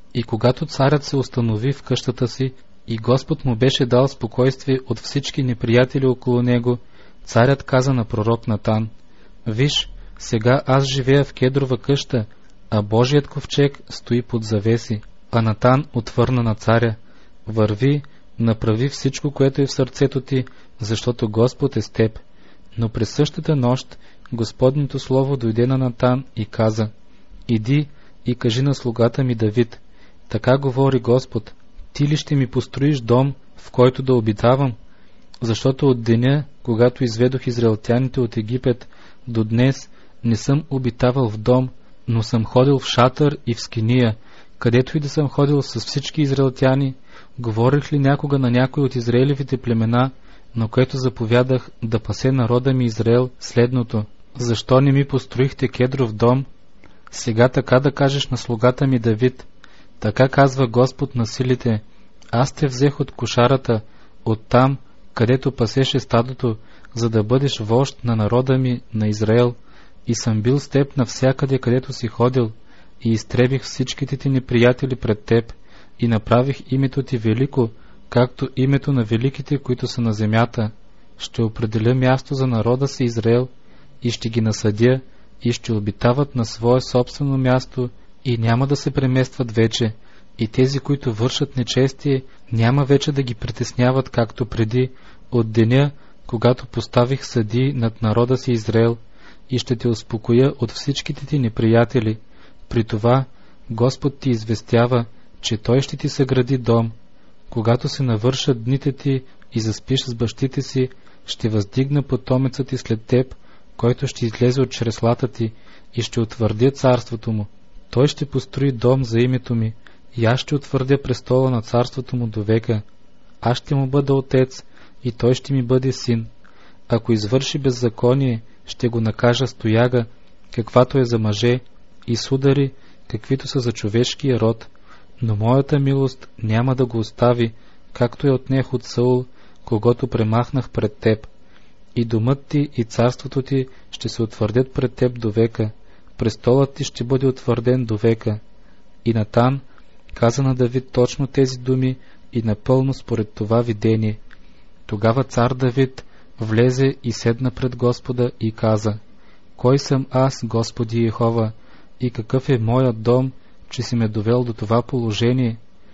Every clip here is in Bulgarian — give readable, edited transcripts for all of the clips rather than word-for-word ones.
И когато царят се установи в къщата си и Господ му беше дал спокойствие от всички неприятели около него, царят каза на пророк Натан: виж, сега аз живея в кедрова къща, а Божият ковчег стои под завеси. А Натан отвърна на царя: върви, направи всичко, което е в сърцето ти, защото Господ е с теб. Но през същата нощ Господното слово дойде на Натан и каза: иди и кажи на слугата ми Давид: така говори Господ, ти ли ще ми построиш дом, в който да обитавам? Защото от деня, когато изведох израелтяните от Египет, до днес не съм обитавал в дом, но съм ходил в шатър и в скиния, където и да съм ходил с всички израелтяни. Говорих ли някога на някой от Израелевите племена, на което заповядах да пасе народа ми Израел, следното: защо не ми построихте кедров дом? Сега така да кажеш на слугата ми Давид: така казва Господ на силите, аз те взех от кошарата, от там, където пасеше стадото, за да бъдеш вожд на народа ми, на Израел, и съм бил с теб навсякъде, където си ходил, и изтребих всичките ти неприятели пред теб, и направих името ти велико, както името на великите, които са на земята. Ще определя място за народа си Израел, и ще ги насъдя, и ще обитават на свое собствено място, и няма да се преместват вече, и тези, които вършат нечестие, няма вече да ги притесняват, както преди, от деня, когато поставих съдии над народа си Израел, и ще те успокоя от всичките ти неприятели. При това Господ ти известява, че Той ще ти съгради дом. Когато се навършат дните ти и заспиш с бащите си, ще въздигна потомецът ти след теб, който ще излезе от чреслата ти, и ще утвърдя царството му. Той ще построи дом за името ми, и аз ще утвърдя престола на царството му до века. Аз ще му бъда отец, и той ще ми бъде син. Ако извърши беззаконие, ще го накажа с тояга, каквато е за мъже, и с удари, каквито са за човешкия род. Но моята милост няма да го остави, както я отнех от Саул, когото премахнах пред теб. И домът ти и царството ти ще се утвърдят пред теб до века. Престолът ти ще бъде утвърден до века. И Натан каза на Давид точно тези думи и напълно според това видение. Тогава цар Давид влезе и седна пред Господа и каза: кой съм аз, Господи Йехова, и какъв е моят дом, че си ме довел до това положение?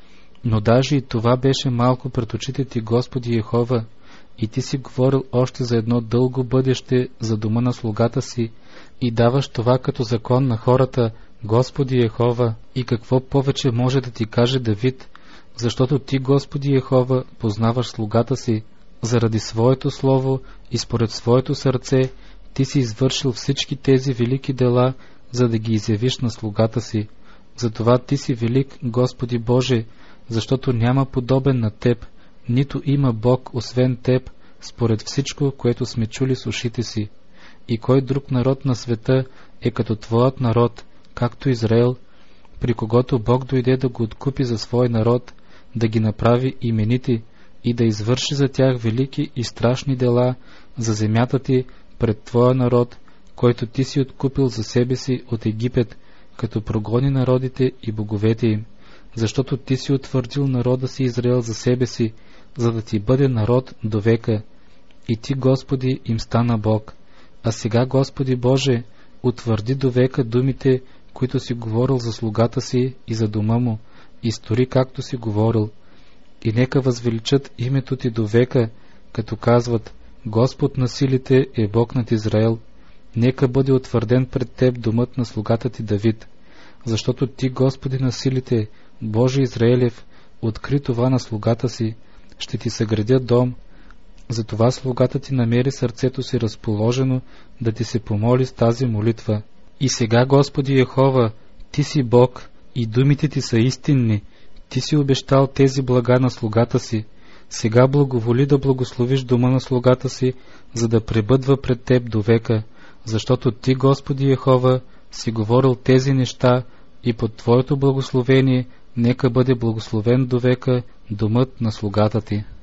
Но даже и това беше малко пред очите ти, Господи Йехова, и ти си говорил още за едно дълго бъдеще за дома на слугата си, и даваш това като закон на хората, Господи Йехова. И какво повече може да ти каже Давид, защото ти, Господи Йехова, познаваш слугата си. Заради своето слово и според своето сърце ти си извършил всички тези велики дела, за да ги изявиш на слугата си. Затова ти си велик, Господи Боже, защото няма подобен на теб, нито има Бог освен теб, според всичко, което сме чули с ушите си. И кой друг народ на света е като твоят народ, както Израел, при когото Бог дойде да го откупи за свой народ, да ги направи именити и да извърши за тях велики и страшни дела за земята ти пред твоя народ, който ти си откупил за себе си от Египет, като прогони народите и боговете им, защото ти си утвърдил народа си Израел за себе си, за да ти бъде народ до века. И ти, Господи, им стана Бог. А сега, Господи Боже, утвърди до века думите, които си говорил за слугата си и за дома му, и стори както си говорил. И нека възвеличат името ти до века, като казват: Господ на силите е Бог над Израел. Нека бъде утвърден пред теб домът на слугата ти Давид, защото ти, Господи на силите, Боже Израелев, откри това на слугата си, ще ти съградя дом. Затова слугата ти намери сърцето си разположено да ти се помоли с тази молитва. И сега, Господи Йехова, ти си Бог и думите ти са истинни. Ти си обещал тези блага на слугата си. Сега благоволи да благословиш дома на слугата си, за да пребъдва пред теб до века, защото ти, Господи Йехова, си говорил тези неща и под твоето благословение нека бъде благословен до века домът на слугата ти.